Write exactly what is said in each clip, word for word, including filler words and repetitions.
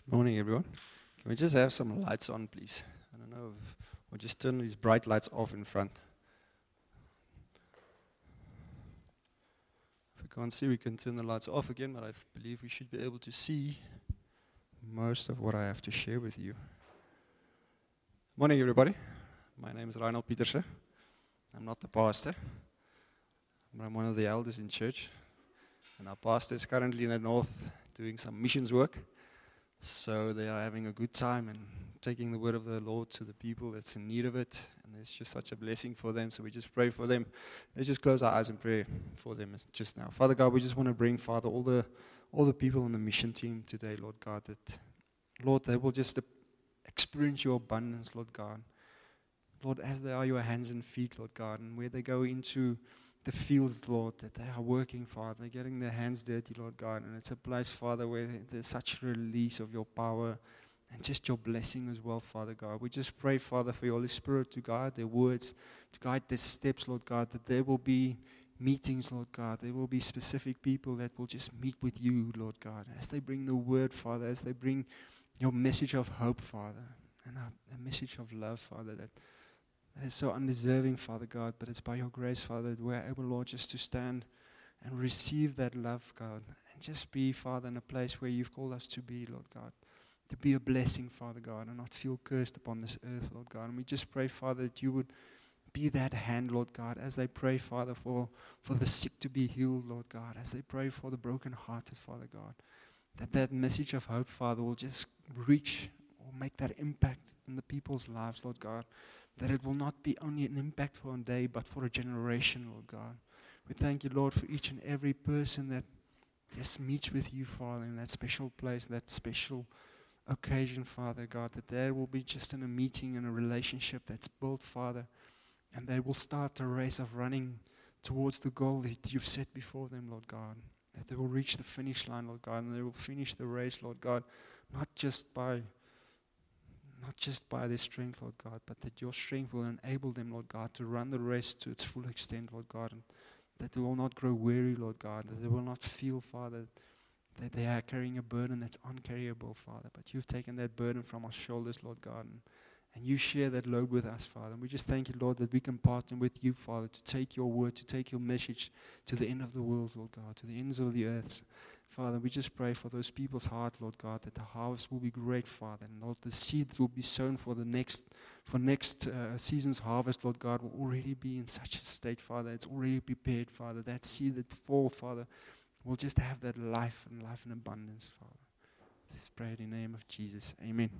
Morning, everyone. Can we just have some lights on, please? I don't know if we'll just turn these bright lights off in front. If we can't see, we can turn the lights off again, but I believe we should be able to see most of what I have to share with you. Morning, everybody. My name is Reinhold Pieterse. I'm not the pastor, but I'm one of the elders in church. And our pastor is currently in the north doing some missions work. So they are having a good time and taking the word of the Lord to the people that's in need of it. And it's just such a blessing for them. So we just pray for them. Let's just close our eyes and pray for them just now. Father God, we just want to bring, Father, all the all the people on the mission team today, Lord God, that, Lord, they will just experience your abundance, Lord God. Lord, as they are your hands and feet, Lord God, and where they go into the fields, Lord, that they are working, Father. They're getting their hands dirty, Lord God. And it's a place, Father, where there's such a release of your power and just your blessing as well, Father God. We just pray, Father, for your Holy Spirit to guide their words, to guide their steps, Lord God, that there will be meetings, Lord God. There will be specific people that will just meet with you, Lord God, as they bring the word, Father, as they bring your message of hope, Father, and a, a message of love, Father, that That is so undeserving, Father God, but it's by your grace, Father, that we're able, Lord, just to stand and receive that love, God, and just be, Father, in a place where you've called us to be, Lord God, to be a blessing, Father God, and not feel cursed upon this earth, Lord God. And we just pray, Father, that you would be that hand, Lord God, as they pray, Father, for, for the sick to be healed, Lord God, as they pray for the brokenhearted, Father God, that that message of hope, Father, will just reach or make that impact in the people's lives, Lord God, that it will not be only an impact for one day, but for a generation, Lord God. We thank you, Lord, for each and every person that just meets with you, Father, in that special place, that special occasion, Father God, that there will be just in a meeting and a relationship that's built, Father, and they will start a race of running towards the goal that you've set before them, Lord God, that they will reach the finish line, Lord God, and they will finish the race, Lord God, not just by Not just by their strength, Lord God, but that your strength will enable them, Lord God, to run the race to its full extent, Lord God, and that they will not grow weary, Lord God, that they will not feel, Father, that they are carrying a burden that's uncarryable, Father, but you've taken that burden from our shoulders, Lord God, and, and you share that load with us, Father. And we just thank you, Lord, that we can partner with you, Father, to take your word, to take your message to the end of the world, Lord God, to the ends of the earth. Father, we just pray for those people's heart, Lord God, that the harvest will be great, Father, and Lord, the seed that will be sown for the next, for next uh, season's harvest, Lord God, will already be in such a state, Father. It's already prepared, Father. That seed that falls, Father, will just have that life and life in abundance, Father. Let's pray in the name of Jesus. Amen.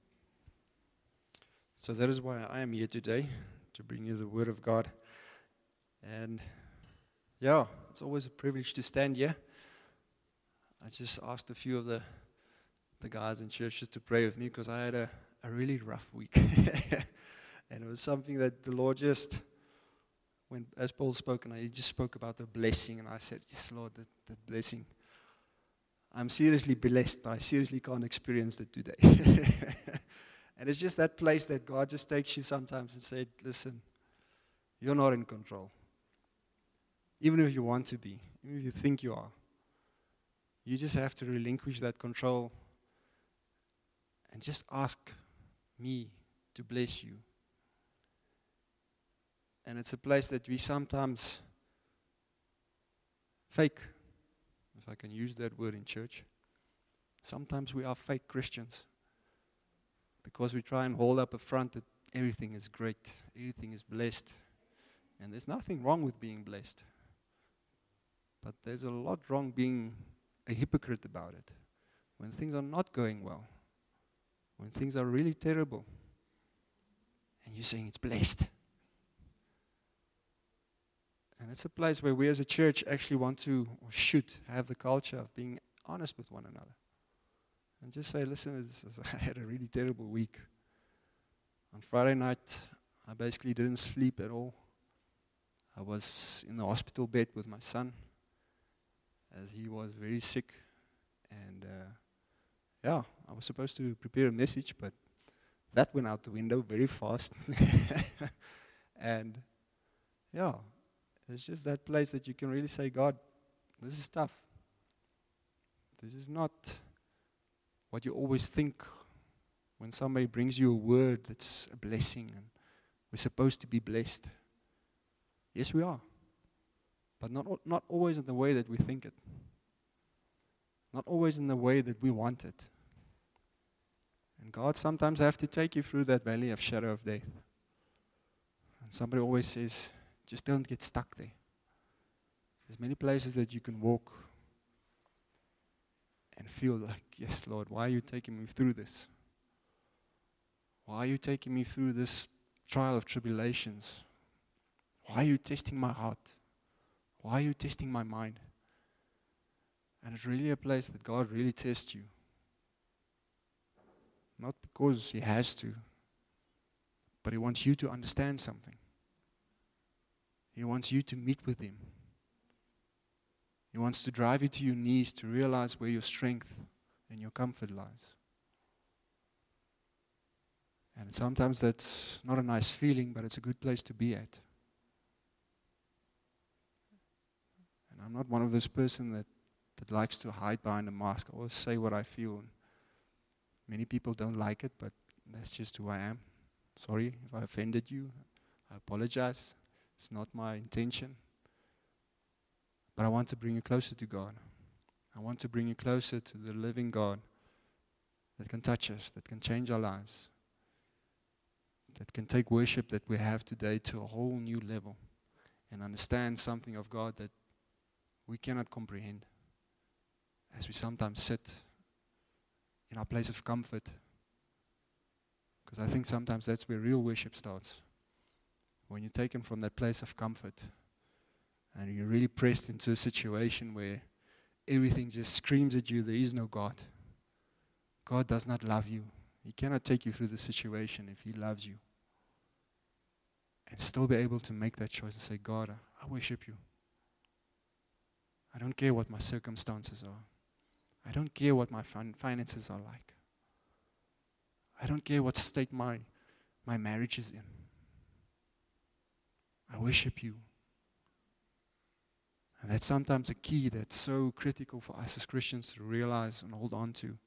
So that is why I am here today, to bring you the Word of God. And yeah, it's always a privilege to stand here. I just asked a few of the the guys in church just to pray with me because I had a, a really rough week. And it was something that the Lord just, when as Paul spoke, and he just spoke about the blessing, and I said, yes, Lord, that, that blessing. I'm seriously blessed, but I seriously can't experience it today. And it's just that place that God just takes you sometimes and said, listen, you're not in control. Even if you want to be, even if you think you are. You just have to relinquish that control and just ask me to bless you. And it's a place that we sometimes fake, if I can use that word in church. Sometimes we are fake Christians because we try and hold up a front that everything is great, everything is blessed. And there's nothing wrong with being blessed. But there's a lot wrong being a hypocrite about it. When things are not going well, when things are really terrible, and you're saying it's blessed. And it's a place where we as a church actually want to, or should, have the culture of being honest with one another. And just say, listen, this is, I had a really terrible week. On Friday night, I basically didn't sleep at all. I was in the hospital bed with my son, as he was very sick, and uh, yeah, I was supposed to prepare a message, but that went out the window very fast. And yeah, it's just that place that you can really say, God, this is tough. This is not what you always think when somebody brings you a word that's a blessing and we're supposed to be blessed. Yes, we are. But not, al- not always in the way that we think it. Not always in the way that we want it. And God sometimes have to take you through that valley of shadow of death. And somebody always says, just don't get stuck there. There's many places that you can walk and feel like, yes, Lord, why are you taking me through this? Why are you taking me through this trial of tribulations? Why are you testing my heart? Why are you testing my mind? And it's really a place that God really tests you. Not because He has to, but He wants you to understand something. He wants you to meet with Him. He wants to drive you to your knees to realize where your strength and your comfort lies. And sometimes that's not a nice feeling, but it's a good place to be at. And I'm not one of those person that, that likes to hide behind a mask. I always say what I feel. And many people don't like it, but that's just who I am. Sorry if I offended you. I apologize. It's not my intention. But I want to bring you closer to God. I want to bring you closer to the living God that can touch us, that can change our lives, that can take worship that we have today to a whole new level and understand something of God that we cannot comprehend as we sometimes sit in our place of comfort. Because I think sometimes that's where real worship starts. When you're taken from that place of comfort and you're really pressed into a situation where everything just screams at you, there is no God. God does not love you. He cannot take you through the situation if He loves you. And still be able to make that choice and say, God, I worship you. I don't care what my circumstances are. I don't care what my fin- finances are like. I don't care what state my, my marriage is in. I worship you. And that's sometimes a key that's so critical for us as Christians to realize and hold on to.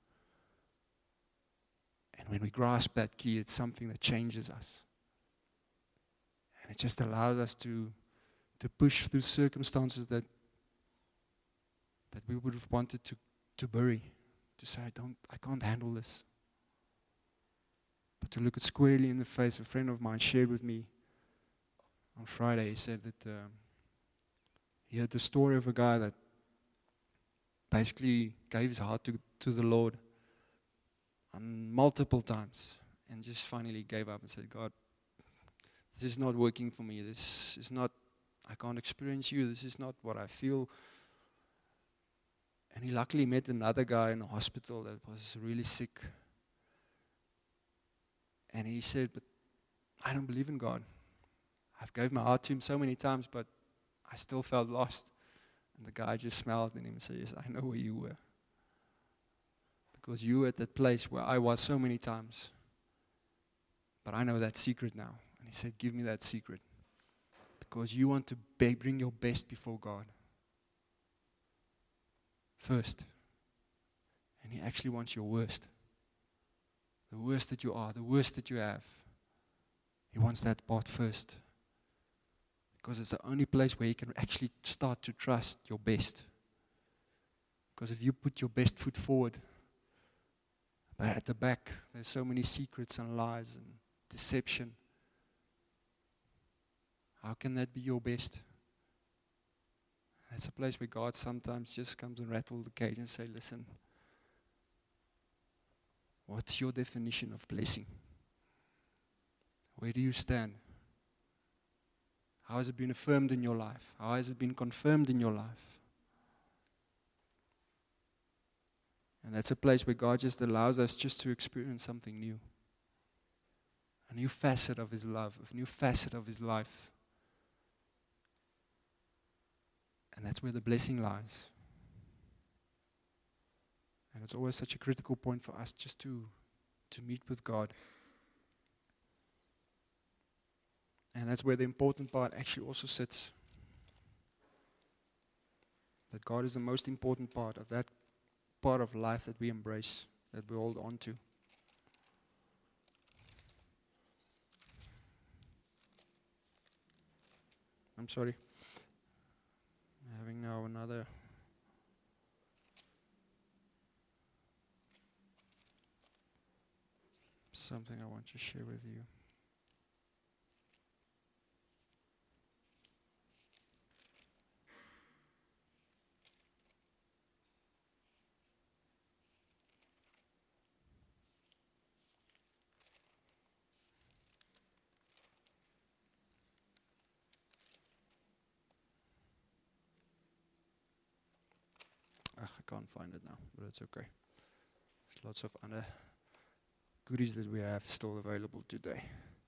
And when we grasp that key, it's something that changes us. And it just allows us to, to push through circumstances that that we would have wanted to, to bury. To say, I don't, I can't handle this. But to look it squarely in the face. A friend of mine shared with me on Friday. He said that um, he had the story of a guy that basically gave his heart to, to the Lord on multiple times and just finally gave up and said, God, this is not working for me. This is not, I can't experience you. This is not what I feel. And he luckily met another guy in a hospital that was really sick. And he said, but I don't believe in God. I've gave my heart to Him so many times, but I still felt lost. And the guy just smiled at him and said, yes, I know where you were. Because you were at that place where I was so many times. But I know that secret now. And he said, give me that secret. Because you want to be, bring your best before God. First. And He actually wants your worst. The worst that you are, the worst that you have. He wants that part first. Because it's the only place where He can actually start to trust your best. Because if you put your best foot forward, but at the back, there's so many secrets and lies and deception. How can that be your best? That's a place where God sometimes just comes and rattles the cage and say, listen, what's your definition of blessing? Where do you stand? How has it been affirmed in your life? How has it been confirmed in your life? And that's a place where God just allows us just to experience something new. A new facet of His love, a new facet of His life. And that's where the blessing lies. And it's always such a critical point for us just to, to meet with God. And that's where the important part actually also sits. That God is the most important part of that part of life that we embrace. that we hold on to. I'm sorry. I'm having now another something I want to share with you. Ugh, I can't find it now, but it's okay. There's lots of other goodies that we have still available today.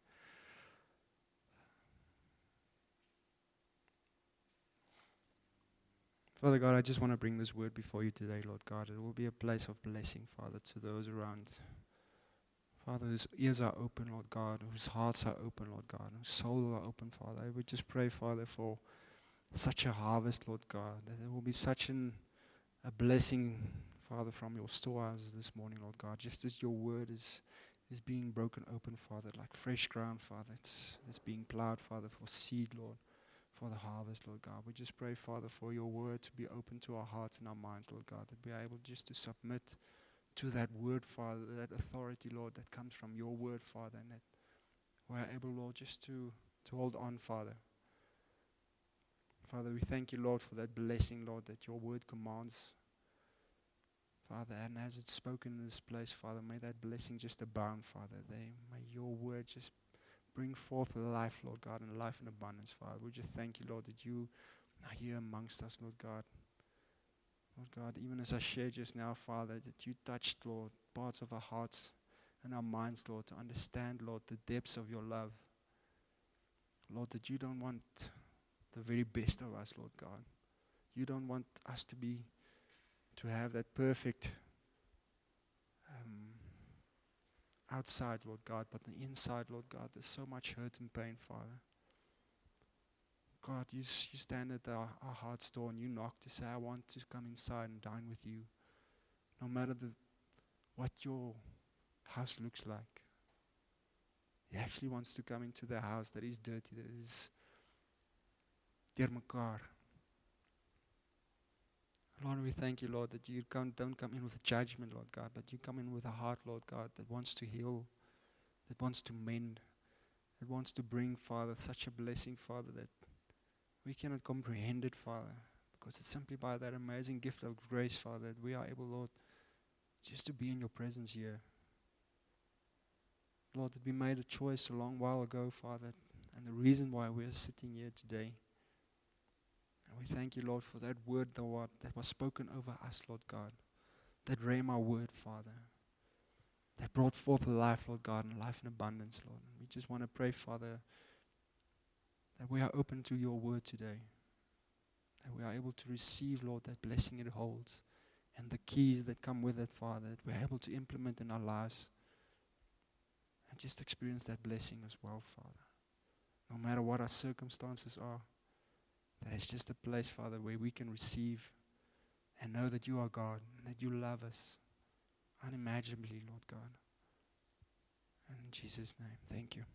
Father God, I just want to bring this word before you today, Lord God. It will be a place of blessing, Father, to those around. Father, whose ears are open, Lord God, whose hearts are open, Lord God, whose souls are open, Father. I would just pray, Father, for such a harvest, Lord God, that there will be such an, a blessing, Father, from your storehouses this morning, Lord God, just as your word is is being broken open, Father, like fresh ground, Father. It's, it's being plowed, Father, for seed, Lord, for the harvest, Lord God. We just pray, Father, for your word to be open to our hearts and our minds, Lord God, that we are able just to submit to that word, Father, that authority, Lord, that comes from your word, Father, and that we are able, Lord, just to, to hold on, Father. Father, we thank you, Lord, for that blessing, Lord, that your word commands, Father, and as it's spoken in this place, Father, may that blessing just abound, Father. They, may your word just bring forth life, Lord God, and life in abundance, Father. We just thank you, Lord, that you are here amongst us, Lord God. Lord God, even as I shared just now, Father, that you touched, Lord, parts of our hearts and our minds, Lord, to understand, Lord, the depths of your love. Lord, that you don't want the very best of us, Lord God. You don't want us to be to have that perfect um, outside, Lord God, but the inside, Lord God, there's so much hurt and pain, Father. God, you, you stand at our, our heart's door and you knock to say, I want to come inside and dine with you, no matter the, what your house looks like. He actually wants to come into the house that is dirty, that is deur mekaar. Lord, we thank you, Lord, that you come, don't come in with judgment, Lord God, but you come in with a heart, Lord God, that wants to heal, that wants to mend, that wants to bring, Father, such a blessing, Father, that we cannot comprehend it, Father, because it's simply by that amazing gift of grace, Father, that we are able, Lord, just to be in your presence here. Lord, that we made a choice a long while ago, Father, and the reason why we are sitting here today. And we thank you, Lord, for that word, the word that was spoken over us, Lord God. That rhema word, Father. That brought forth life, Lord God, and life in abundance, Lord. And we just want to pray, Father, that we are open to your word today. That we are able to receive, Lord, that blessing it holds. And the keys that come with it, Father, that we're able to implement in our lives. And just experience that blessing as well, Father. No matter what our circumstances are. That it's just a place, Father, where we can receive and know that you are God and that you love us unimaginably, Lord God. And in Jesus' name, thank you.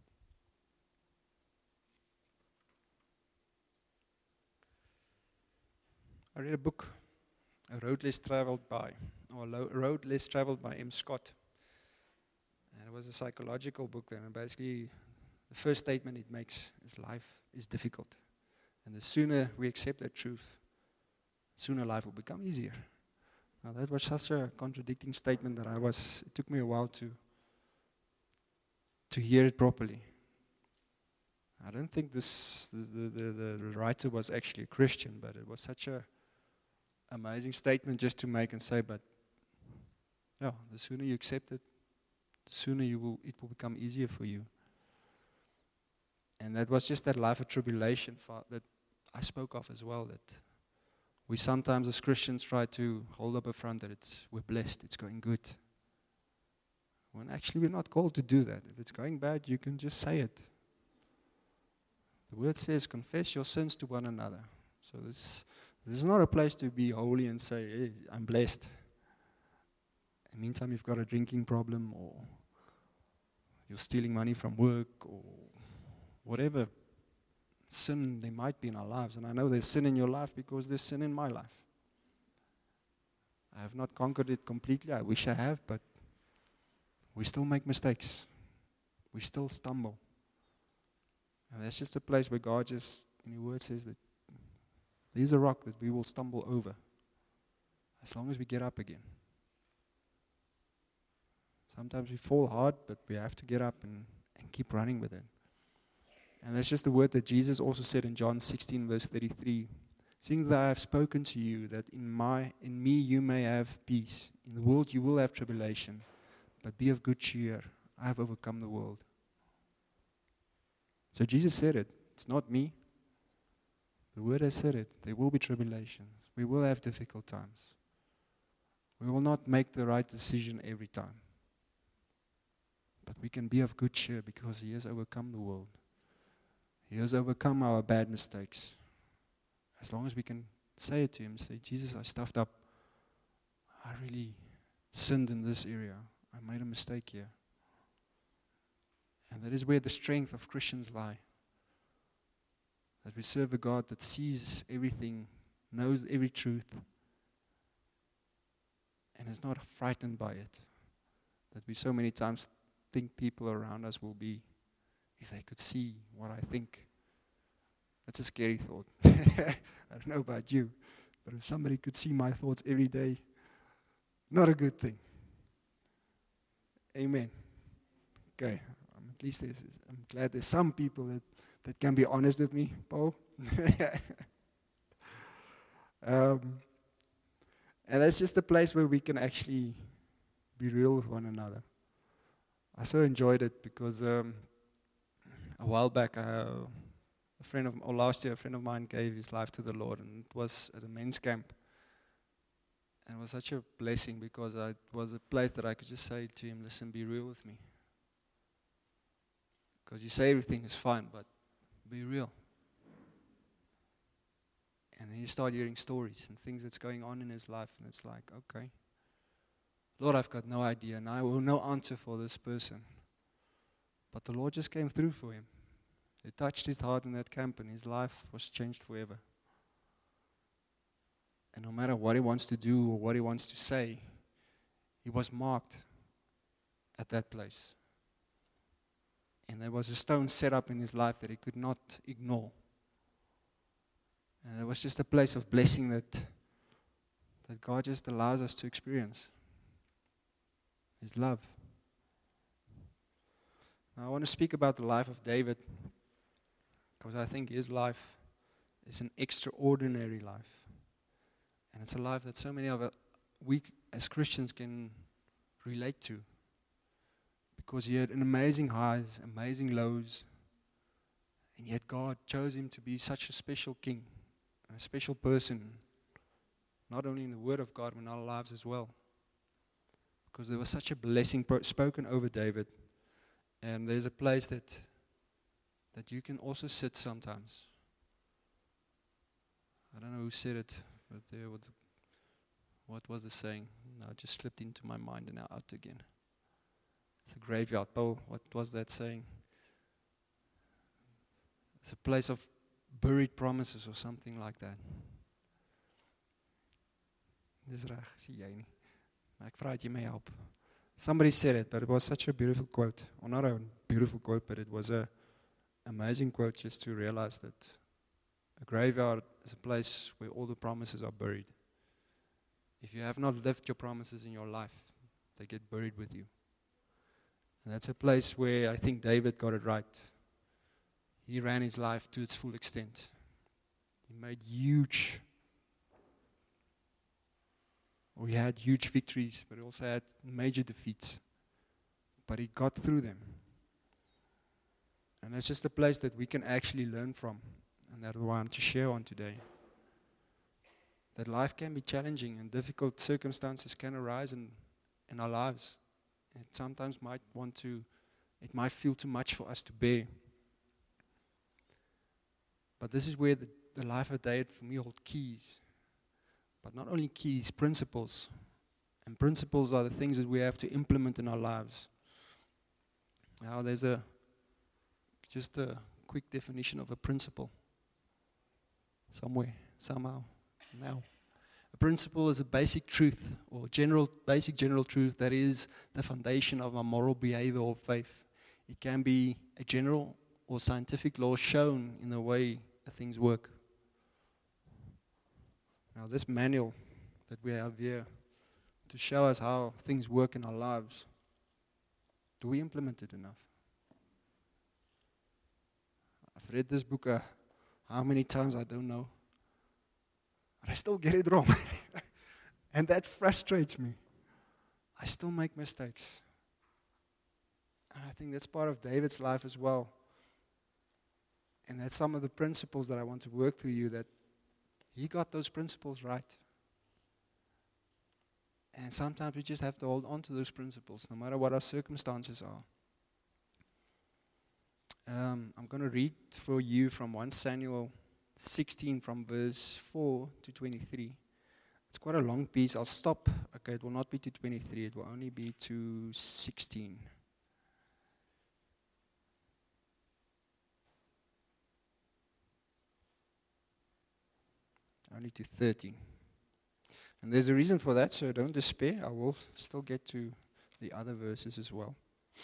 I read a book, A Road Less Traveled By, or a Road Less Traveled by M. Scott. And it was a psychological book then, and basically the first statement it makes is life is difficult. And the sooner we accept that truth, the sooner life will become easier. Now that was such a contradicting statement that I was, it took me a while to, to hear it properly. I don't think this, this the, the, the writer was actually a Christian, but it was such a amazing statement just to make and say, but yeah, the sooner you accept it, the sooner you will, it will become easier for you. And that was just that life of tribulation for, that I spoke of as well, that we sometimes as Christians try to hold up a front that it's we're blessed, it's going good. When actually we're not called to do that. If it's going bad, you can just say it. The word says, confess your sins to one another. So this, this is not a place to be holy and say, hey, I'm blessed. In the meantime, you've got a drinking problem, or you're stealing money from work, or whatever sin there might be in our lives. And I know there's sin in your life because there's sin in my life. I have not conquered it completely. I wish I have, but we still make mistakes. We still stumble. And that's just a place where God just, in His word, says that there's a rock that we will stumble over as long as we get up again. Sometimes we fall hard, but we have to get up and, and keep running with it. And that's just the word that Jesus also said in John sixteen, verse thirty-three. Seeing that I have spoken to you, that in my in me you may have peace. In the world you will have tribulation, but be of good cheer. I have overcome the world. So Jesus said it. It's not me. The word has said it. There will be tribulations. We will have difficult times. We will not make the right decision every time. But we can be of good cheer because He has overcome the world. He has overcome our bad mistakes. As long as we can say it to Him, say, Jesus, I stuffed up. I really sinned in this area. I made a mistake here. And that is where the strength of Christians lie. That we serve a God that sees everything, knows every truth, and is not frightened by it. That we so many times think people around us will be, if they could see what I think. That's a scary thought. I don't know about you, but if somebody could see my thoughts every day, not a good thing. Amen. Okay. Um, at least there's, I'm glad there's some people that, that can be honest with me, Paul. um, and that's just a place where we can actually be real with one another. I so enjoyed it because um, a while back, uh, a friend of, or last year, a friend of mine gave his life to the Lord, and it was at a men's camp. And it was such a blessing because I, it was a place that I could just say to him, listen, be real with me. Because you say everything is fine, but be real. And then you start hearing stories and things that's going on in his life, and it's like, okay, Lord, I've got no idea, and I will no answer for this person. But the Lord just came through for him. He touched his heart in that camp, and his life was changed forever. And no matter what he wants to do or what he wants to say, he was marked at that place. And there was a stone set up in his life that he could not ignore. And it was just a place of blessing that, that God just allows us to experience. His love. Now I want to speak about the life of David, because I think his life is an extraordinary life. And it's a life that so many of us, we as Christians can relate to. Because he had an amazing highs, amazing lows, and yet God chose him to be such a special king, a special person, not only in the Word of God, but in our lives as well. Because there was such a blessing pro- spoken over David, and there's a place that that you can also sit sometimes. I don't know who said it, but there was, what was the saying? Now it just slipped into my mind and now out again. It's a graveyard. Paul, what was that saying? It's a place of buried promises or something like that. Dis reg, sien jy nie. Maar ek vra dat jy my help. Somebody said it, but it was such a beautiful quote. Or not a beautiful quote, but it was a amazing quote just to realize that a graveyard is a place where all the promises are buried. If you have not lived your promises in your life, they get buried with you. And that's a place where I think David got it right. He ran his life to its full extent. He made huge, or he had huge victories, but he also had major defeats. But he got through them. And that's just a place that we can actually learn from. And that's what I want to share on today. That life can be challenging and difficult circumstances can arise in, in our lives. It sometimes might want to, it might feel too much for us to bear. But this is where the, the life of David for me hold keys. But not only keys, principles. And principles are the things that we have to implement in our lives. Now, there's a just a quick definition of a principle. Somewhere, somehow, now. A principle is a basic truth or general, basic general truth that is the foundation of our moral behavior or faith. It can be a general or scientific law shown in the way that things work. Now, this manual that we have here to show us how things work in our lives, do we implement it enough? I've read this book uh, how many times, I don't know. But I still get it wrong. And that frustrates me. I still make mistakes. And I think that's part of David's life as well. And that's some of the principles that I want to work through you, that he got those principles right. And sometimes we just have to hold on to those principles, no matter what our circumstances are. Um, I'm going to read for you from First Samuel sixteen, from verse four to twenty-three. It's quite a long piece. I'll stop. Okay, it will not be to twenty-three. It will only be to sixteen. Only to thirteen. And there's a reason for that, so don't despair. I will still get to the other verses as well.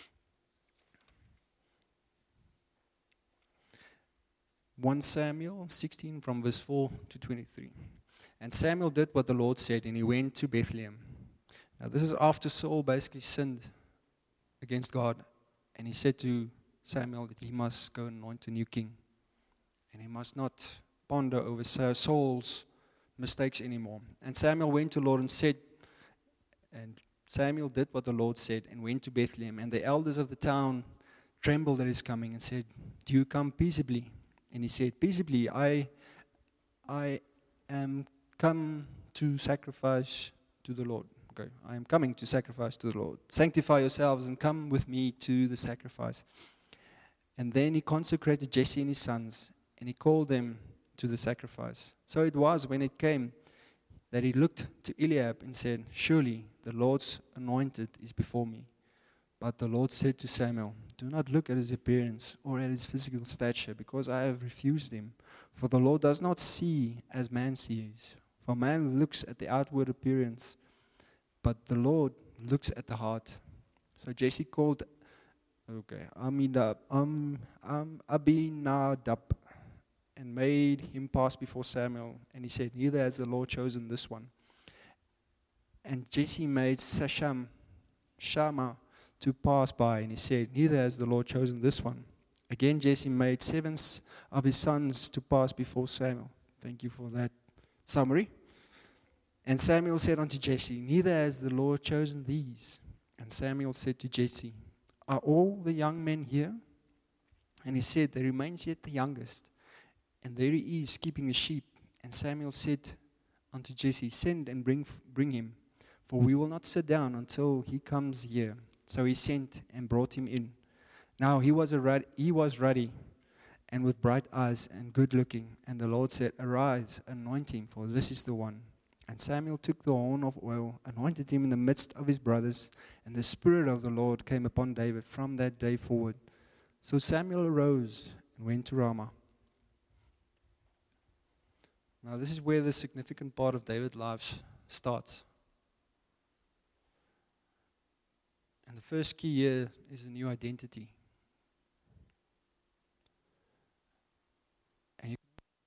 First Samuel sixteen, from verse four to twenty-three. And Samuel did what the Lord said, and he went to Bethlehem. Now this is after Saul basically sinned against God, and he said to Samuel that he must go and anoint a new king. And he must not ponder over Saul's mistakes anymore. And Samuel went to the Lord and said, and Samuel did what the Lord said and went to Bethlehem. And the elders of the town trembled at his coming and said, "Do you come peaceably?" And he said, "Peaceably, I, I am come to sacrifice to the Lord." Okay, I am coming to sacrifice to the Lord. "Sanctify yourselves and come with me to the sacrifice." And then he consecrated Jesse and his sons, and he called them to the sacrifice. So it was, when it came, that he looked to Eliab and said, "Surely the Lord's anointed is before me." But the Lord said to Samuel, "Do not look at his appearance or at his physical stature, because I have refused him. For the Lord does not see as man sees. For man looks at the outward appearance, but the Lord looks at the heart." So Jesse called, okay, Aminadab, um, um, Abinadab, and made him pass before Samuel. And he said, "Neither has the Lord chosen this one." And Jesse made Sasham, Shammah, to pass by, and he said, "Neither has the Lord chosen this one." Again Jesse made seven of his sons to pass before Samuel. Thank you for that summary. And Samuel said unto Jesse, "Neither has the Lord chosen these." And Samuel said to Jesse, "Are all the young men here?" And he said, "There remains yet the youngest, and there he is keeping the sheep." And Samuel said unto Jesse, "Send and bring bring him, for we will not sit down until he comes here." So he sent and brought him in. Now he was a rud- he was ruddy, and with bright eyes and good looking. And the Lord said, "Arise, anoint him, for this is the one." And Samuel took the horn of oil, anointed him in the midst of his brothers, and the Spirit of the Lord came upon David from that day forward. So Samuel arose and went to Ramah. Now this is where the significant part of David's life starts. And the first key here is a new identity. And you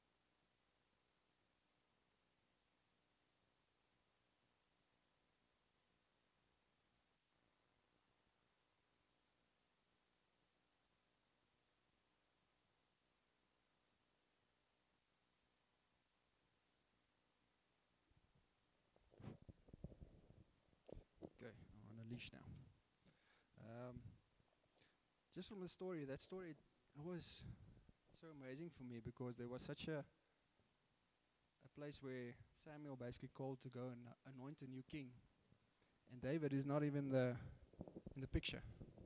okay, I'm on a leash now. Um, just from the story, that story it was so amazing for me, because there was such a a place where Samuel basically called to go and uh, anoint a new king, and David is not even the in the picture.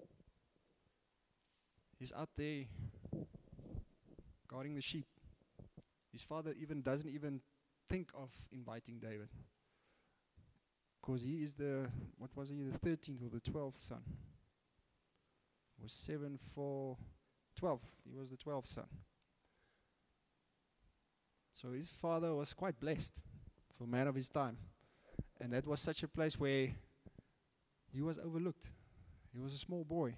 He's out there guarding the sheep. His father even doesn't even think of inviting David. Because he is the, what was he, the thirteenth or the twelfth son? It was seven, four, twelve. He was the twelfth son. So his father was quite blessed for a man of his time. And that was such a place where he was overlooked. He was a small boy.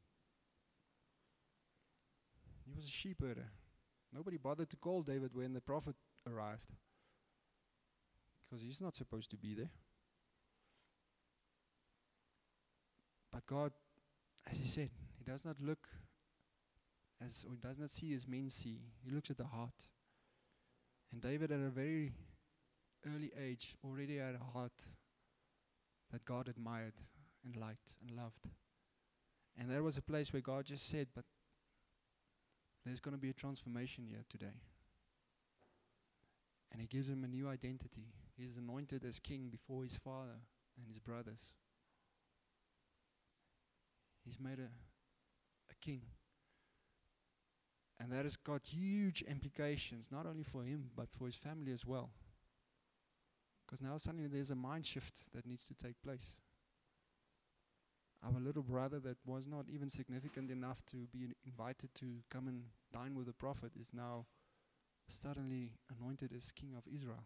He was a sheep herder. Nobody bothered to call David when the prophet arrived, because he's not supposed to be there. But God, as he said, he does not look as, or he does not see as men see. He looks at the heart. And David at a very early age already had a heart that God admired and liked and loved. And that was a place where God just said, but there's going to be a transformation here today. And he gives him a new identity. He's anointed as king before his father and his brothers. He's made a, a king. And that has got huge implications, not only for him, but for his family as well. Because now suddenly there's a mind shift that needs to take place. Our little brother that was not even significant enough to be invited to come and dine with the prophet is now suddenly anointed as king of Israel.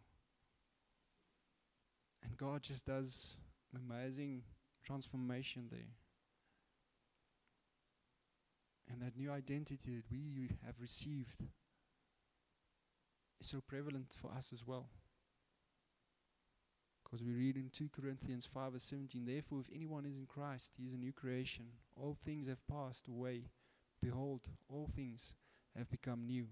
And God just does an amazing transformation there. And that new identity that we have received is so prevalent for us as well. Because we read in two Corinthians five verse seventeen, therefore if anyone is in Christ, he is a new creation. All things have passed away. Behold, all things have become new.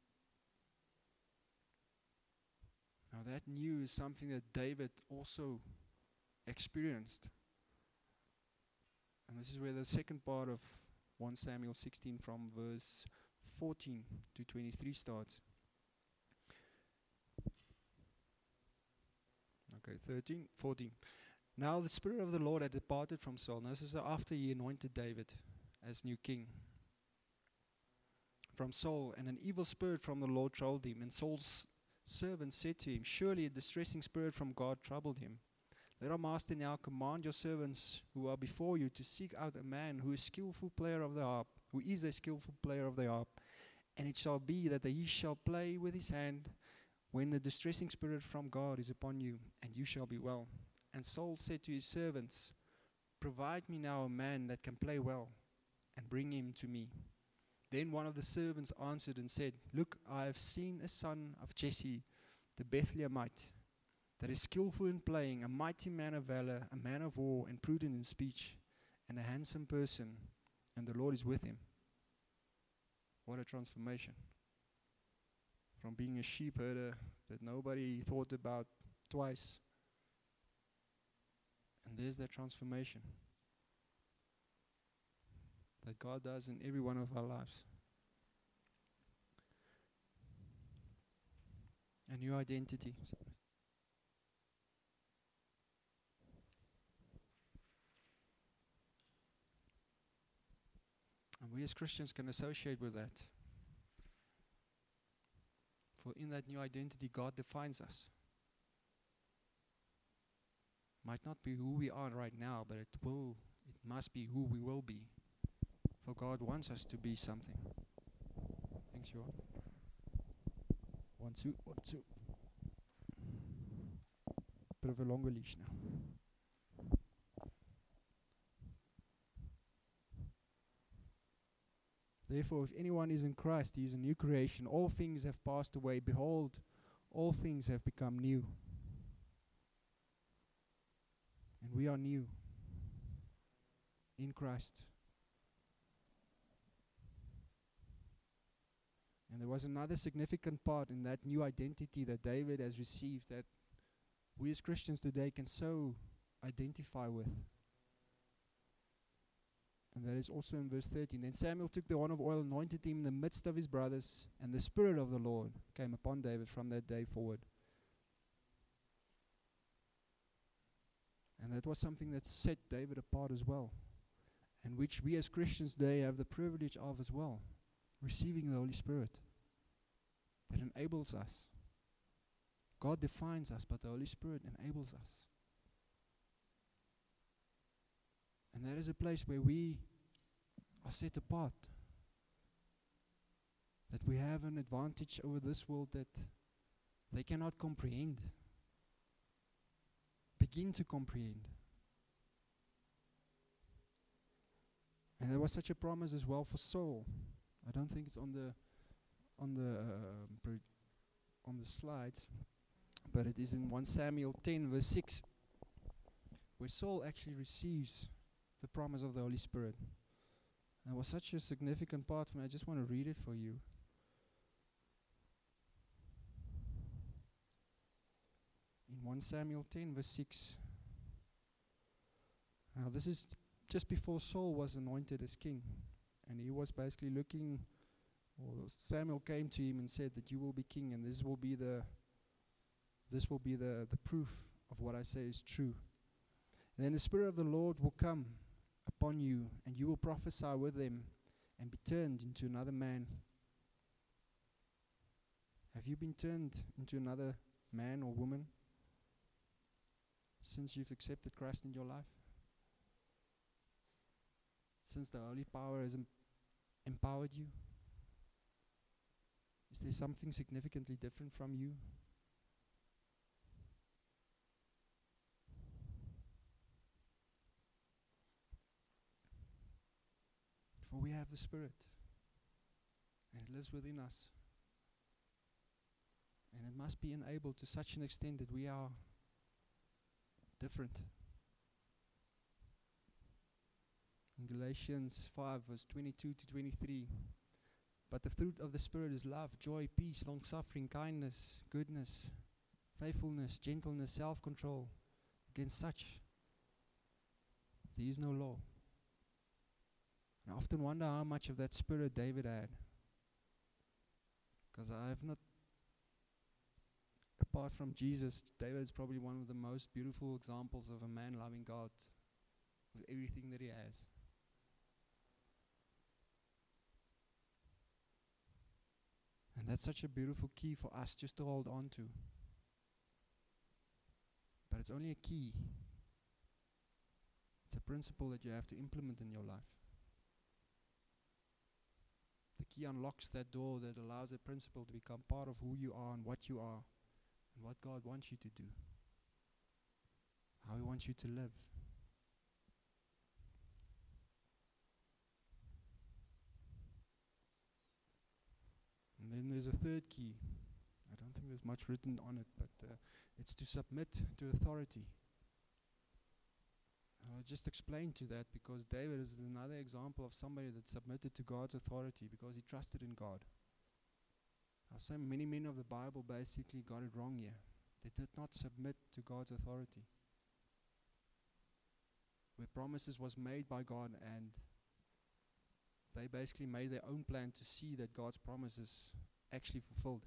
Now that new is something that David also experienced. And this is where the second part of First Samuel sixteen from verse fourteen to twenty-three starts. Okay, thirteen, fourteen. Now the Spirit of the Lord had departed from Saul. Now this is after he anointed David as new king. From Saul, and an evil spirit from the Lord troubled him. And Saul's servant said to him, surely a distressing spirit from God troubled him. Let our master now command your servants who are before you to seek out a man who is skillful player of the harp, who is a skillful player of the harp. And it shall be that he shall play with his hand when the distressing spirit from God is upon you, and you shall be well. And Saul said to his servants, provide me now a man that can play well, and bring him to me. Then one of the servants answered and said, look, I have seen a son of Jesse, the Bethlehemite, that is skillful in playing, a mighty man of valor, a man of war, and prudent in speech, and a handsome person, and the Lord is with him. What a transformation. From being a sheep herder that nobody thought about twice. And there's that transformation that God does in every one of our lives. A new identity. And we as Christians can associate with that. For in that new identity, God defines us. Might not be who we are right now, but it will, it must be who we will be. For God wants us to be something. Thanks, Johan. One, two, one, two. Bit of a longer leash now. Therefore, if anyone is in Christ, he is a new creation. All things have passed away. Behold, all things have become new. And we are new in Christ. And there was another significant part in that new identity that David has received that we as Christians today can so identify with. And that is also in verse thirteen. Then Samuel took the horn of oil, anointed him in the midst of his brothers, and the Spirit of the Lord came upon David from that day forward. And that was something that set David apart as well, and which we as Christians today have the privilege of as well, receiving the Holy Spirit that enables us. God defines us, but the Holy Spirit enables us And that is a place where we are set apart. That we have an advantage over this world that they cannot comprehend. Begin to comprehend. And there was such a promise as well for Saul. I don't think it's on the on the uh, pro- on the slides, but it is in First Samuel ten verse six, where Saul actually receives the promise of the Holy Spirit. And it was such a significant part for me. I just want to read it for you. In First Samuel ten verse six. Now this is just before Saul was anointed as king, and he was basically looking, or Samuel came to him and said that you will be king, and this will be the this will be the, the proof of what I say is true. And then the Spirit of the Lord will come upon you, and you will prophesy with them and be turned into another man. Have you been turned into another man or woman since you've accepted Christ in your life? Since the Holy Power has em- empowered you? Is there something significantly different from you? For we have the Spirit, and it lives within us. And it must be enabled to such an extent that we are different. In Galatians five, verse twenty-two to twenty-three, but the fruit of the Spirit is love, joy, peace, long-suffering, kindness, goodness, faithfulness, gentleness, self-control. Against such, there is no law. I often wonder how much of that Spirit David had. Because I have not, apart from Jesus, David is probably one of the most beautiful examples of a man loving God with everything that he has. And that's such a beautiful key for us just to hold on to. But it's only a key. It's a principle that you have to implement in your life. The key unlocks that door that allows that principle to become part of who you are and what you are and what God wants you to do. How He wants you to live. And then there's a third key. I don't think there's much written on it, but uh, it's to submit to authority. I'll just explain to that because David is another example of somebody that submitted to God's authority because he trusted in God. I'll say many men of the Bible basically got it wrong here. They did not submit to God's authority. Where promises was made by God and they basically made their own plan to see that God's promises actually fulfilled.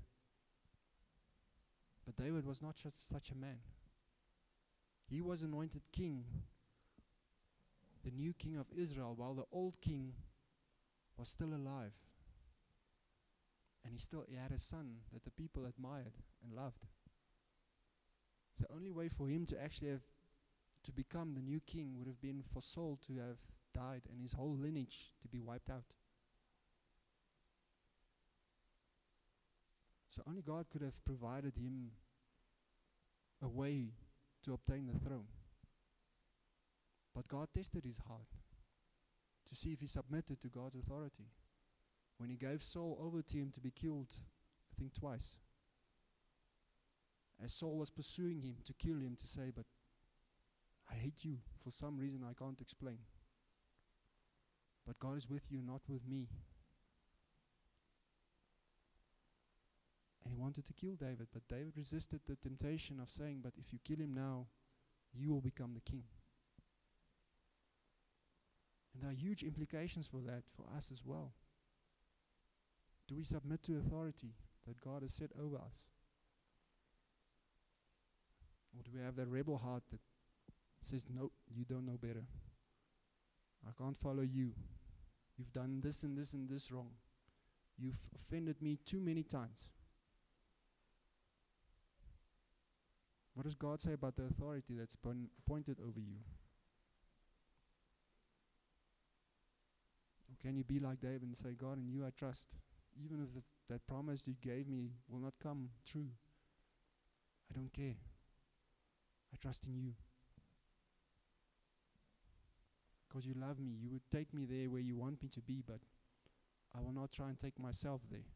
But David was not just such a man. He was anointed king, the new king of Israel, while the old king was still alive. And he still he had a son that the people admired and loved. The only way for him to actually have to become the new king would have been for Saul to have died and his whole lineage to be wiped out. So only God could have provided him a way to obtain the throne. But God tested his heart to see if he submitted to God's authority. When he gave Saul over to him to be killed, I think twice. As Saul was pursuing him to kill him, to say, but I hate you for some reason I can't explain. But God is with you, not with me. And he wanted to kill David, but David resisted the temptation of saying, but if you kill him now, you will become the king. And there are huge implications for that, for us as well. Do we submit to authority that God has set over us? Or do we have that rebel heart that says, no, you don't know better. I can't follow you. You've done this and this and this wrong. You've offended me too many times. What does God say about the authority that's appointed over you? can you be like David and say, God, in you I trust. Even if the, that promise you gave me will not come true, I don't care. I trust in you. Because you love me. You would take me there where you want me to be, but I will not try and take myself there.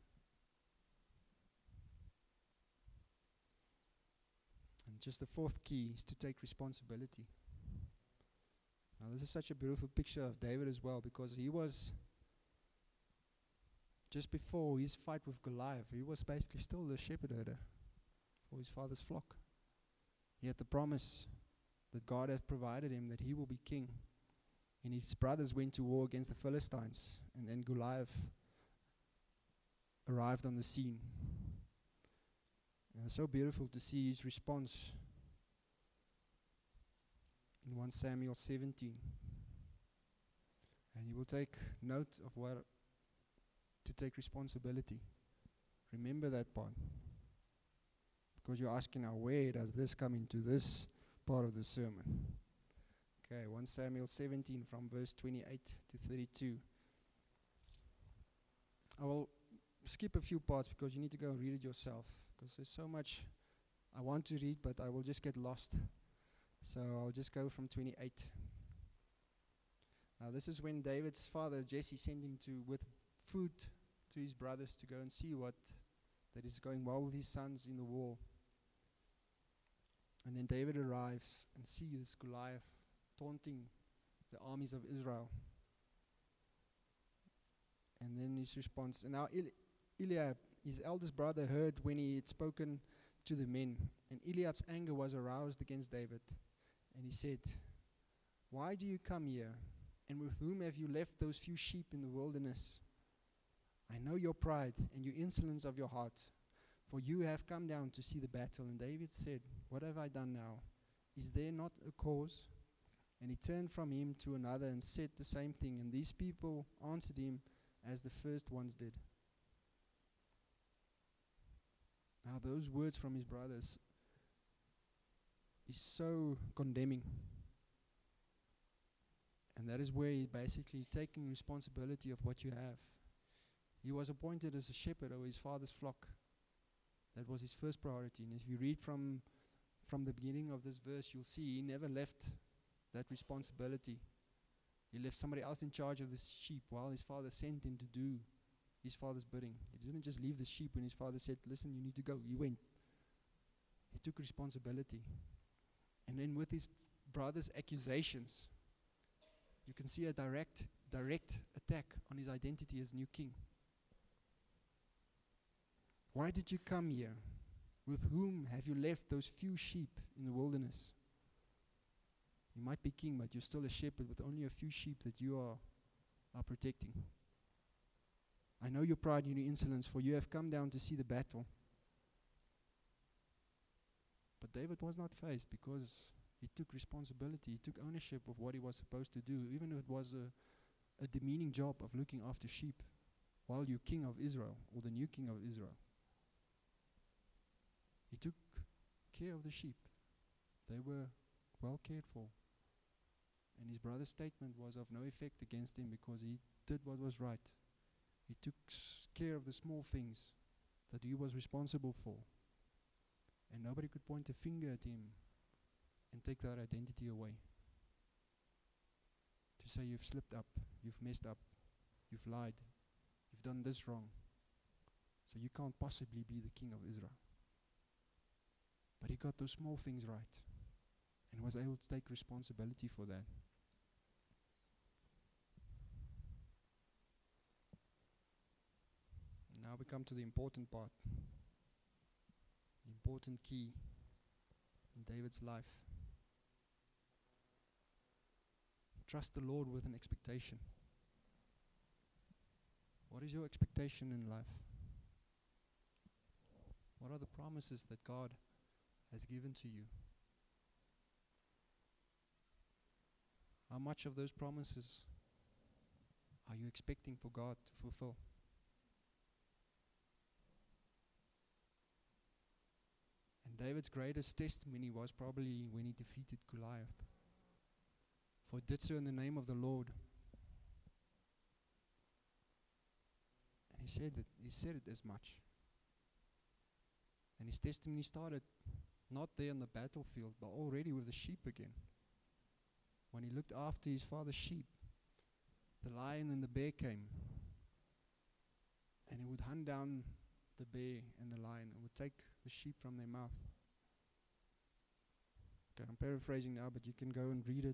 And just the fourth key is to take responsibility. Now this is such a beautiful picture of David as well, because he was, just before his fight with Goliath, he was basically still the shepherd herder for his father's flock. He had the promise that God had provided him that he will be king. And his brothers went to war against the Philistines, and then Goliath arrived on the scene. And it's so beautiful to see his response in First Samuel seventeen. And you will take note of what to take responsibility. Remember that part. Because you're asking now, where does this come into this part of the sermon? Okay, First Samuel seventeen from verse twenty-eight to thirty-two. I will skip a few parts because you need to go and read it yourself, because there's so much I want to read, but I will just get lost. So I'll just go from twenty-eight. Now this is when David's father, Jesse, sent him to with food to his brothers to go and see what that is going well with his sons in the war. And then David arrives and sees Goliath taunting the armies of Israel. And then his response, and now Eli- Eliab, his eldest brother, heard when he had spoken to the men. And Eliab's anger was aroused against David. And he said, why do you come here? And with whom have you left those few sheep in the wilderness? I know your pride and your insolence of your heart, for you have come down to see the battle. And David said, what have I done now? Is there not a cause? And he turned from him to another and said the same thing. And these people answered him as the first ones did. Now those words from his brothers is so condemning. And that is where he's basically taking responsibility of what you have. He was appointed as a shepherd over his father's flock. That was his first priority. And if you read from, from the beginning of this verse, you'll see he never left that responsibility. He left somebody else in charge of the sheep while his father sent him to do his father's bidding. He didn't just leave the sheep when his father said, listen, you need to go. He went. He took responsibility. And then with his brother's accusations, you can see a direct, direct attack on his identity as new king. Why did you come here? With whom have you left those few sheep in the wilderness? You might be king, but you're still a shepherd with only a few sheep that you are, are protecting. I know your pride and your insolence, for you have come down to see the battle. But David was not faced because he took responsibility. He took ownership of what he was supposed to do, even if it was a, a demeaning job of looking after sheep while you're king of Israel, or the new king of Israel. He took care of the sheep. They were well cared for. And his brother's statement was of no effect against him because he did what was right. He took s- care of the small things that he was responsible for. And nobody could point a finger at him and take that identity away. To say you've slipped up, you've messed up, you've lied, you've done this wrong. So you can't possibly be the king of Israel. But he got those small things right and was able to take responsibility for that. Now we come to the important part, the important key in David's life. Trust the Lord with an expectation. What is your expectation in life? What are the promises that God has given to you? How much of those promises are you expecting for God to fulfill? And David's greatest testimony was probably when he defeated Goliath. For he did so in the name of the Lord. And he said that he said it as much. And his testimony started not there on the battlefield, but already with the sheep again. When he looked after his father's sheep, the lion and the bear came. And he would hunt down the bear and the lion and would take the sheep from their mouth. Okay, I'm paraphrasing now, but you can go and read it.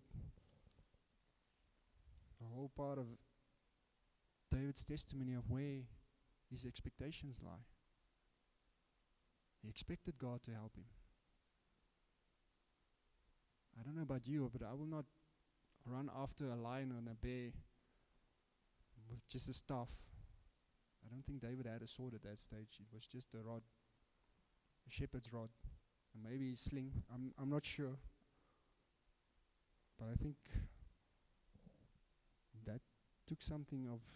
The whole part of David's testimony of where his expectations lie. He expected God to help him. I don't know about you, but I will not run after a lion or a bear with just a staff. I don't think David had a sword at that stage. It was just a rod, a shepherd's rod, and maybe a sling. I'm I'm not sure, but I think that took something of.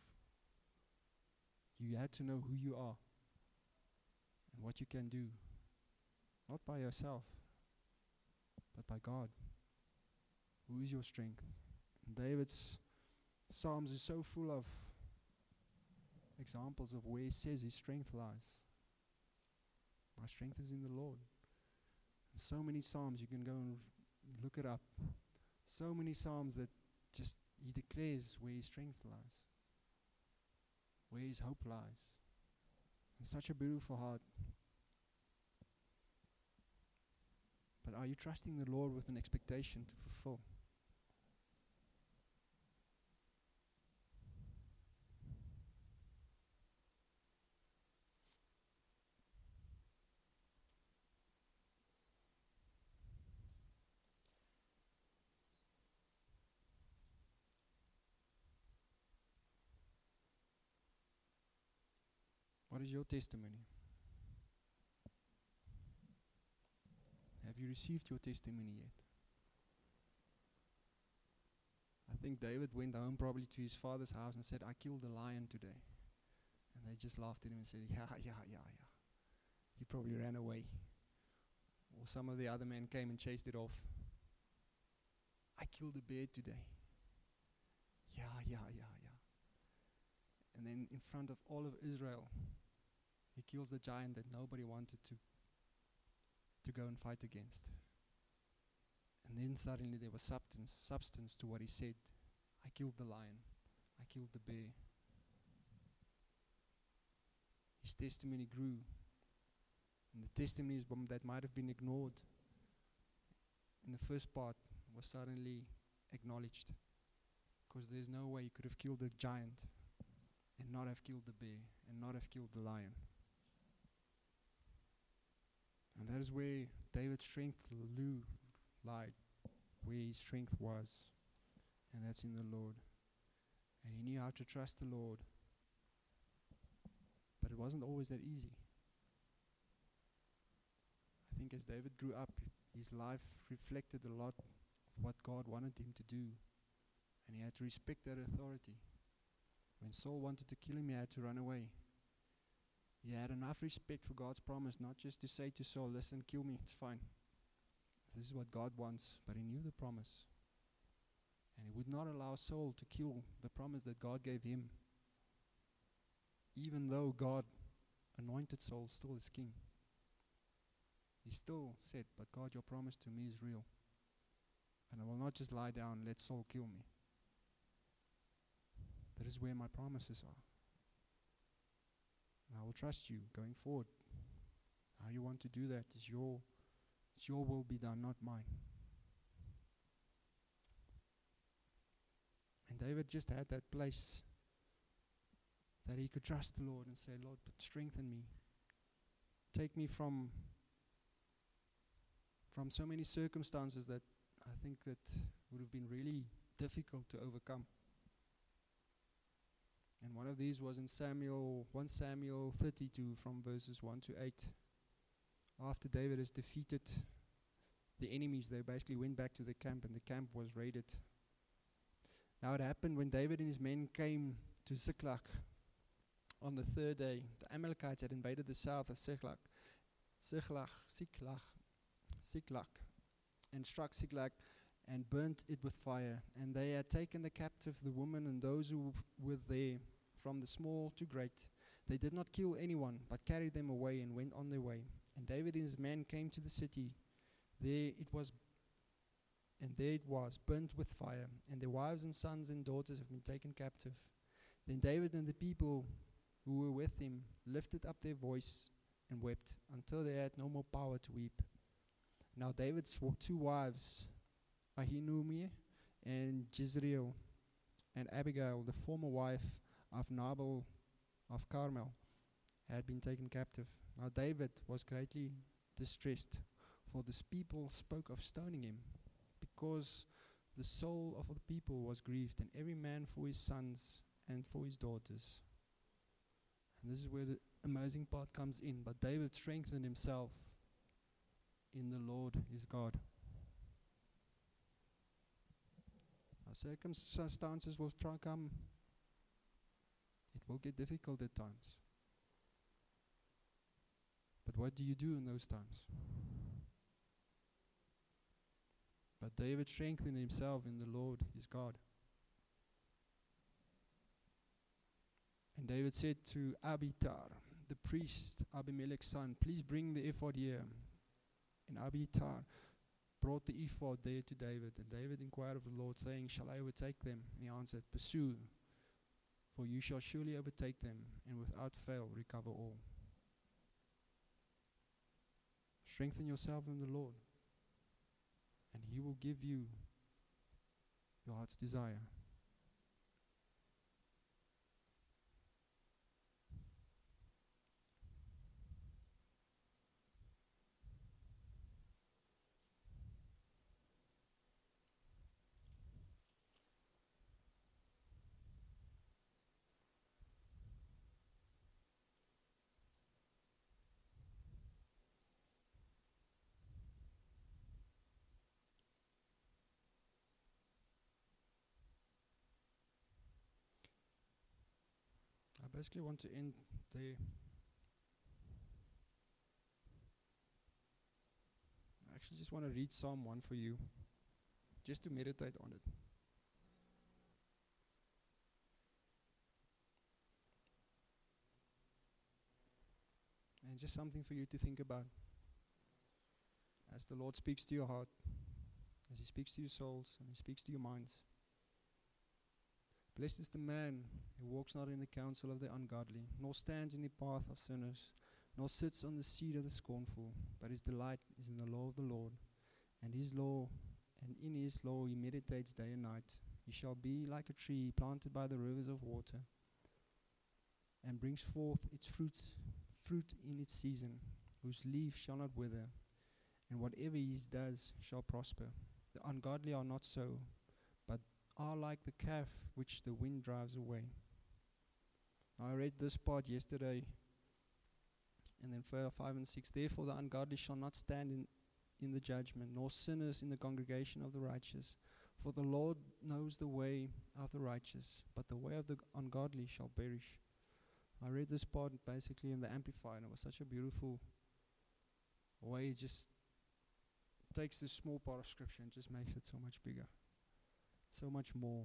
You had to know who you are and what you can do, not by yourself, but by God. Who is your strength? And David's Psalms is so full of examples of where he says his strength lies. My strength is in the Lord. And so many Psalms, you can go and look it up. So many Psalms that just he declares where his strength lies, where his hope lies. And such a beautiful heart. But are you trusting the Lord with an expectation to fulfill? What is your testimony? Have you received your testimony yet? I think David went home probably to his father's house and said, I killed a lion today. And they just laughed at him and said, yeah, yeah, yeah, yeah. He probably ran away. Or some of the other men came and chased it off. I killed a bear today. Yeah, yeah, yeah, yeah. And then in front of all of Israel, he kills the giant that nobody wanted to, to go and fight against. And then suddenly there was substance, substance to what he said. I killed the lion. I killed the bear. His testimony grew. And the testimonies that might have been ignored in the first part was suddenly acknowledged. Because there's no way you could have killed the giant and not have killed the bear and not have killed the lion. And that is where David's strength Lou lied, where his strength was, and that's in the Lord. And he knew how to trust the Lord, but it wasn't always that easy. I think as David grew up, his life reflected a lot of what God wanted him to do, and he had to respect that authority. When Saul wanted to kill him, he had to run away. He had enough respect for God's promise, not just to say to Saul, listen, kill me, it's fine. This is what God wants, but he knew the promise. And he would not allow Saul to kill the promise that God gave him, even though God anointed Saul still as king. He still said, but God, your promise to me is real. And I will not just lie down and let Saul kill me. That is where my promises are. And I will trust you going forward. How you want to do that is your, it's your will be done, not mine. And David just had that place that he could trust the Lord and say, Lord, but strengthen me. Take me from, from so many circumstances that I think that would have been really difficult to overcome. And one of these was in Samuel, First Samuel thirty-two from verses one to eight. After David has defeated the enemies, they basically went back to the camp and the camp was raided. Now it happened when David and his men came to Ziklag on the third day. The Amalekites had invaded the south of Ziklag, Ziklag, Ziklag, Ziklag, and struck Ziklag and burnt it with fire. And they had taken the captive, the woman and those who were there, from the small to great. They did not kill anyone, but carried them away and went on their way. And David and his men came to the city. There it was, and there it was, burnt with fire, and their wives and sons and daughters have been taken captive. Then David and the people who were with him lifted up their voice and wept until they had no more power to weep. Now David's two wives, Ahinoam and Jezreel, and Abigail, the former wife of Nabal of Carmel, had been taken captive. Now David was greatly distressed, for this people spoke of stoning him, because the soul of the people was grieved, and every man for his sons and for his daughters. And this is where the amazing part comes in. But David strengthened himself in the Lord his God. Our circumstances will try come. It will get difficult at times. But what do you do in those times? But David strengthened himself in the Lord his God. And David said to Abiathar, the priest, Abimelech's son, please bring the ephod here. And Abiathar brought the ephod there to David. And David inquired of the Lord, saying, shall I overtake them? And he answered, pursue, for you shall surely overtake them, and without fail recover all. Strengthen yourself in the Lord, and he will give you your heart's desire. I basically want to end there. I actually just want to read Psalm one for you, just to meditate on it. And just something for you to think about as the Lord speaks to your heart, as he speaks to your souls, and he speaks to your minds. Blessed is the man who walks not in the counsel of the ungodly, nor stands in the path of sinners, nor sits on the seat of the scornful, but his delight is in the law of the Lord, and his law, and in his law he meditates day and night. He shall be like a tree planted by the rivers of water, and brings forth its fruits, fruit in its season, whose leaf shall not wither, and whatever he does shall prosper. The ungodly are not so, but are like the calf which the wind drives away. I read this part yesterday, and then verse five and six. Therefore the ungodly shall not stand in, in the judgment, nor sinners in the congregation of the righteous. For the Lord knows the way of the righteous, but the way of the ungodly shall perish. I read this part basically in the Amplified, and it was such a beautiful way. It just takes this small part of Scripture and just makes it so much bigger, so much more.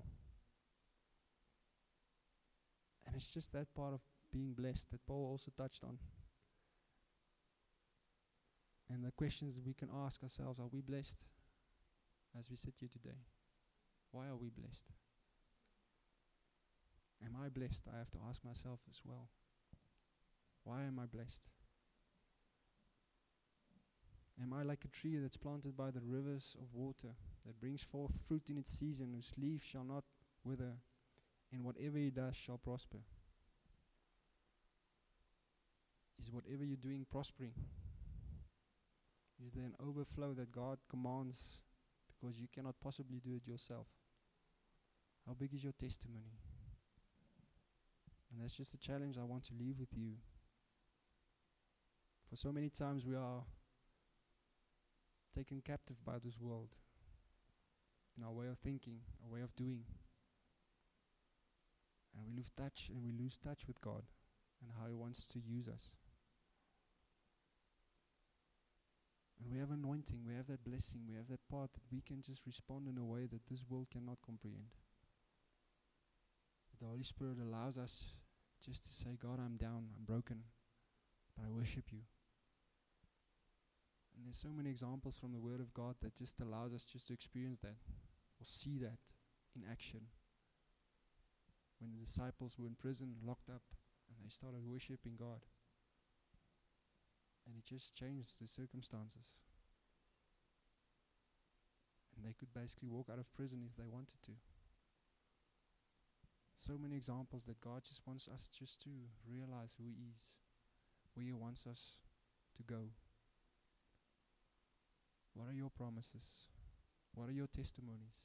And it's just that part of being blessed that Paul also touched on. And the questions that we can ask ourselves, are we blessed as we sit here today? Why are we blessed? Am I blessed? I have to ask myself as well. Why am I blessed? Am I like a tree that's planted by the rivers of water, that brings forth fruit in its season, whose leaf shall not wither, and whatever he does shall prosper? Is whatever you're doing prospering? Is there an overflow that God commands because you cannot possibly do it yourself? How big is your testimony? And that's just a challenge I want to leave with you. For so many times we are taken captive by this world, in our way of thinking, our way of doing. And we lose touch, and we lose touch with God and how he wants to use us. And we have anointing, we have that blessing, we have that part that we can just respond in a way that this world cannot comprehend. The Holy Spirit allows us just to say, God, I'm down, I'm broken, but I worship you. And there's so many examples from the Word of God that just allows us just to experience that or see that in action. When the disciples were in prison, locked up, and they started worshiping God. And it just changed the circumstances. And they could basically walk out of prison if they wanted to. So many examples that God just wants us just to realize who He is, where He wants us to go. What are your promises? What are your testimonies?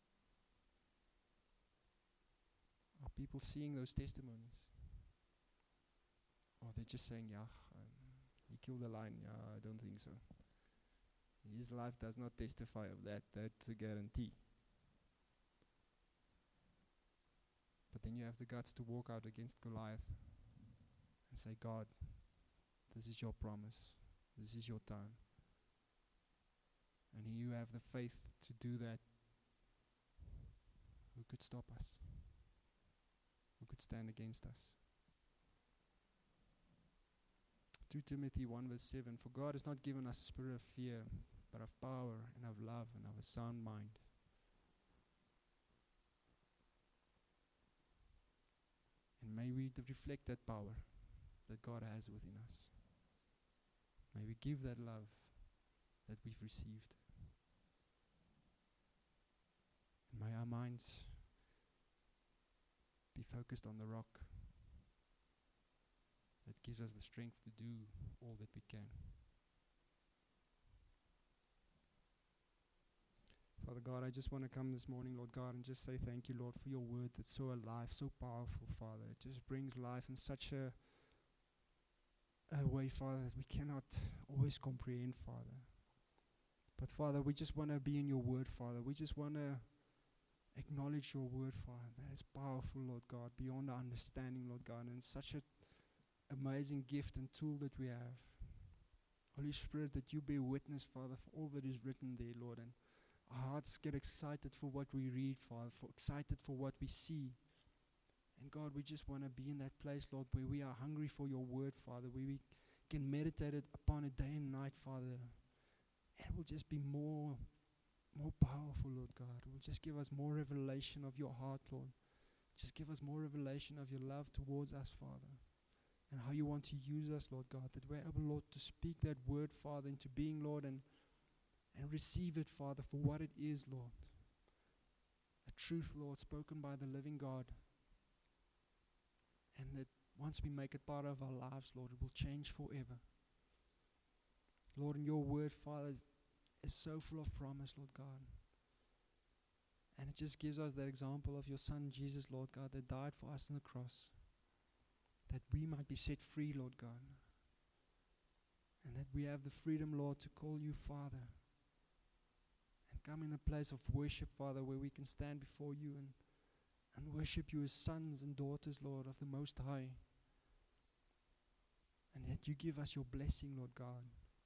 Are people seeing those testimonies? Or are they just saying, yeah, um, he killed a lion? Yeah, I don't think so. His life does not testify of that. That's a guarantee. But then you have the guts to walk out against Goliath and say, God, this is your promise. This is your time. And you have the faith to do that. Who could stop us? Who could stand against us? Second Timothy one verse seven, for God has not given us a spirit of fear, but of power and of love and of a sound mind. And may we reflect that power that God has within us. May we give that love that we've received. And may our minds be focused on the rock that gives us the strength to do all that we can. Father God, I just want to come this morning, Lord God, and just say thank you, Lord, for your word that's so alive, so powerful, Father. It just brings life in such a, a way, Father, that we cannot always comprehend, Father. But, Father, we just want to be in your word, Father. We just want to acknowledge your word, Father. That is powerful, Lord God, beyond our understanding, Lord God, and it's such an amazing gift and tool that we have. Holy Spirit, that you bear witness, Father, for all that is written there, Lord, and our hearts get excited for what we read, Father, for excited for what we see. And God, we just want to be in that place, Lord, where we are hungry for your word, Father, where we can meditate it upon it day and night, Father. And it will just be more, more powerful, Lord God. It will just give us more revelation of your heart, Lord. Just give us more revelation of your love towards us, Father. And how you want to use us, Lord God, that we're able, Lord, to speak that word, Father, into being, Lord, and and receive it, Father, for what it is, Lord. A truth, Lord, spoken by the living God. And that once we make it part of our lives, Lord, it will change forever. Lord, and your word, Father, is, is so full of promise, Lord God. And it just gives us that example of your Son, Jesus, Lord God, that died for us on the cross. That we might be set free, Lord God. And that we have the freedom, Lord, to call you Father. Come in a place of worship, Father, where we can stand before you and, and worship you as sons and daughters, Lord, of the Most High. And that you give us your blessing, Lord God.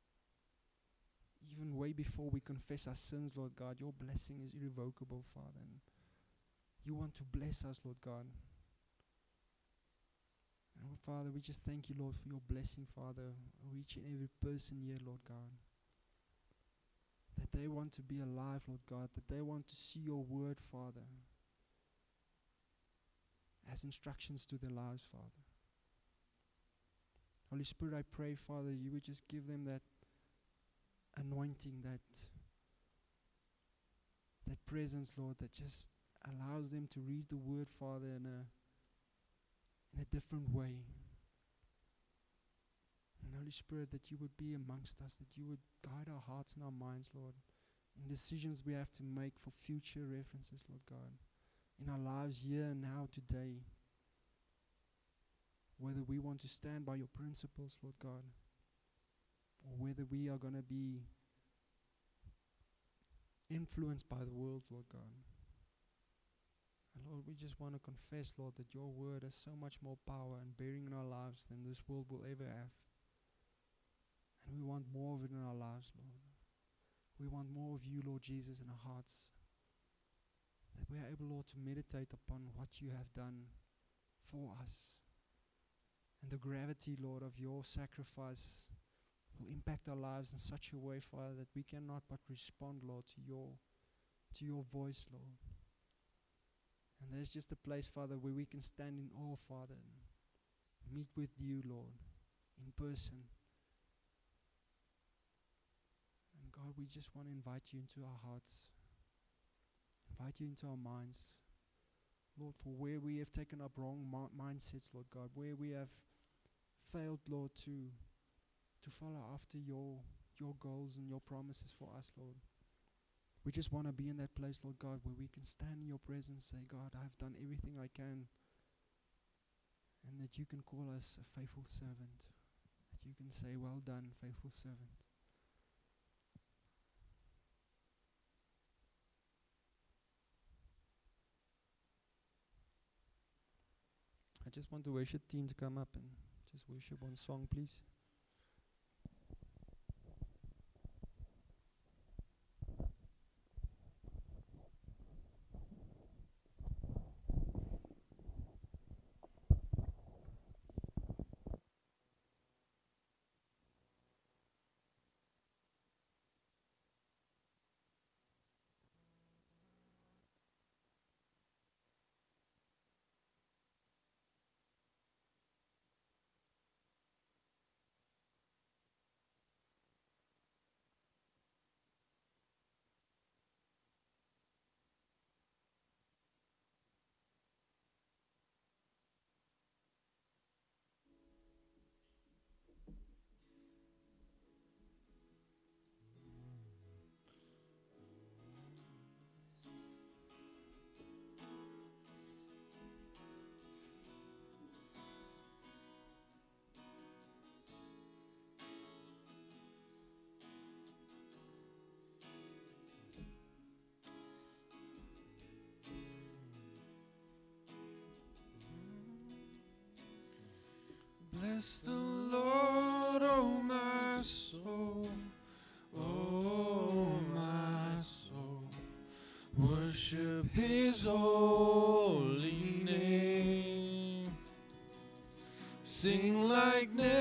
Even way before we confess our sins, Lord God, your blessing is irrevocable, Father. And you want to bless us, Lord God. And Father, we just thank you, Lord, for your blessing, Father, of each and every person here, Lord God. That they want to be alive, Lord God, that they want to see your word, Father, as instructions to their lives, Father. Holy Spirit, I pray, Father, you would just give them that anointing, that that presence, Lord, that just allows them to read the word, Father, in a in a different way. And Holy Spirit, that you would be amongst us, that you would guide our hearts and our minds, Lord, in decisions we have to make for future references, Lord God, in our lives here and now today, whether we want to stand by your principles, Lord God, or whether we are going to be influenced by the world, Lord God. And Lord, we just want to confess, Lord, that your word has so much more power and bearing in our lives than this world will ever have. And we want more of it in our lives, Lord. We want more of you, Lord Jesus, in our hearts. That we are able, Lord, to meditate upon what you have done for us. And the gravity, Lord, of your sacrifice will impact our lives in such a way, Father, that we cannot but respond, Lord, to your to your voice, Lord. And there's just a place, Father, where we can stand in awe, Father, and meet with you, Lord, in person. And God, we just want to invite you into our hearts, invite you into our minds, Lord, for where we have taken up wrong mi- mindsets, Lord God, where we have failed, Lord, to to follow after your your goals and your promises for us, Lord. We just want to be in that place, Lord God, where we can stand in your presence, say, God, I've done everything I can, and that you can call us a faithful servant, that you can say, well done, faithful servant. I just want the worship team to come up and just worship one song, please. Bless the Lord, oh my soul, oh my soul. Worship His holy name. Sing like never